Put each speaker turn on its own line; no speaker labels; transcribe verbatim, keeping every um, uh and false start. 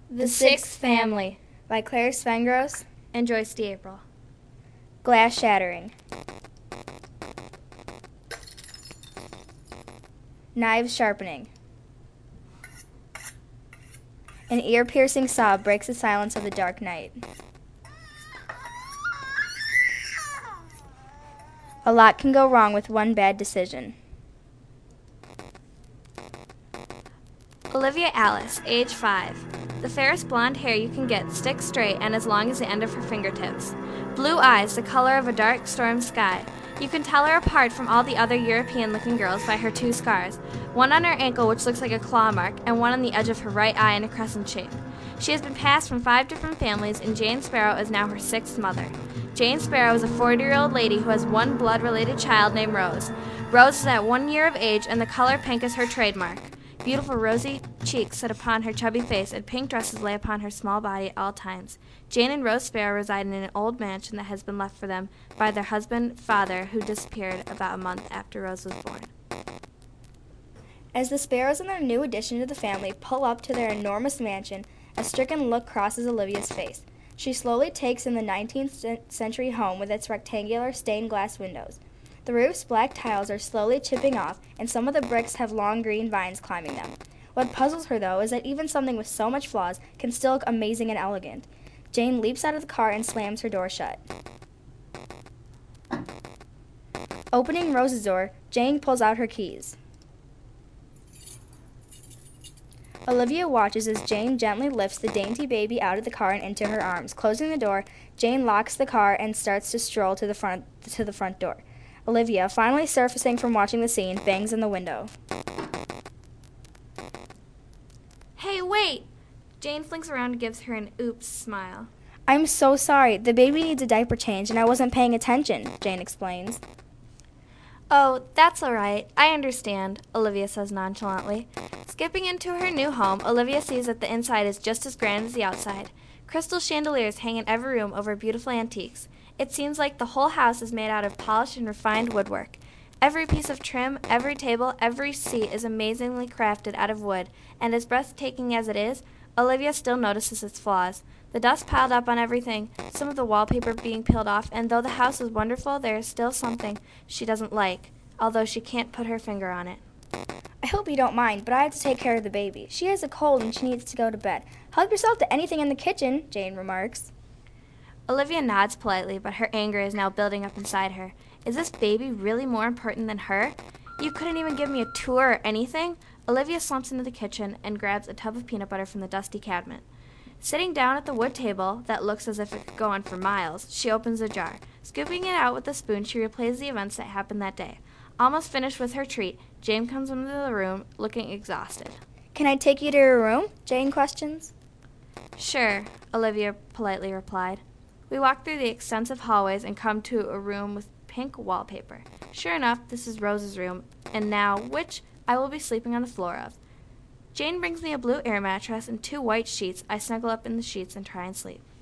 The Sixth Family by Claire Svengros
and Joyce D'April.
Glass shattering. Knives sharpening. An ear-piercing sob breaks the silence of the dark night. A lot can go wrong with one bad decision.
Olivia Alice, age five. The fairest blonde hair you can get, stick straight and as long as the end of her fingertips. Blue eyes, the color of a dark storm sky. You can tell her apart from all the other European-looking girls by her two scars, one on her ankle which looks like a claw mark, and one on the edge of her right eye in a crescent shape. She has been passed from five different families, and Jane Sparrow is now her sixth mother. Jane Sparrow is a forty-year-old lady who has one blood-related child named Rose. Rose is at one year of age, and the color pink is her trademark. Beautiful rosy cheeks sit upon her chubby face, and pink dresses lay upon her small body at all times. Jane and Rose Sparrow reside in an old mansion that has been left for them by their husband, father, who disappeared about a month after Rose was born.
As the Sparrows and their new addition to the family pull up to their enormous mansion, a stricken look crosses Olivia's face. She slowly takes in the nineteenth century home with its rectangular stained glass windows. The roof's black tiles are slowly chipping off, and some of the bricks have long green vines climbing them. What puzzles her, though, is that even something with so much flaws can still look amazing and elegant. Jane leaps out of the car and slams her door shut. Opening Rose's door, Jane pulls out her keys. Olivia watches as Jane gently lifts the dainty baby out of the car and into her arms. Closing the door, Jane locks the car and starts to stroll to the front to the front door. Olivia, finally surfacing from watching the scene, bangs on the window.
Hey, wait! Jane flings around and gives her an oops smile.
I'm so sorry. The baby needs a diaper change, and I wasn't paying attention, Jane explains.
Oh, that's all right. I understand, Olivia says nonchalantly. Skipping into her new home, Olivia sees that the inside is just as grand as the outside. Crystal chandeliers hang in every room over beautiful antiques. It seems like the whole house is made out of polished and refined woodwork. Every piece of trim, every table, every seat is amazingly crafted out of wood, and as breathtaking as it is, Olivia still notices its flaws. The dust piled up on everything, some of the wallpaper being peeled off, and though the house is wonderful, there is still something she doesn't like, although she can't put her finger on it.
I hope you don't mind, but I have to take care of the baby. She has a cold and she needs to go to bed. Help yourself to anything in the kitchen, Jane remarks.
Olivia nods politely, but her anger is now building up inside her. Is this baby really more important than her? You couldn't even give me a tour or anything? Olivia slumps into the kitchen and grabs a tub of peanut butter from the dusty cabinet. Sitting down at the wood table that looks as if it could go on for miles, she opens a jar. Scooping it out with a spoon, she replays the events that happened that day. Almost finished with her treat, Jane comes into the room looking exhausted.
Can I take you to your room? Jane questions.
Sure, Olivia politely replied. We walk through the extensive hallways and come to a room with pink wallpaper. Sure enough, this is Rose's room, and now which I will be sleeping on the floor of. Jane brings me a blue air mattress and two white sheets. I snuggle up in the sheets and try and sleep.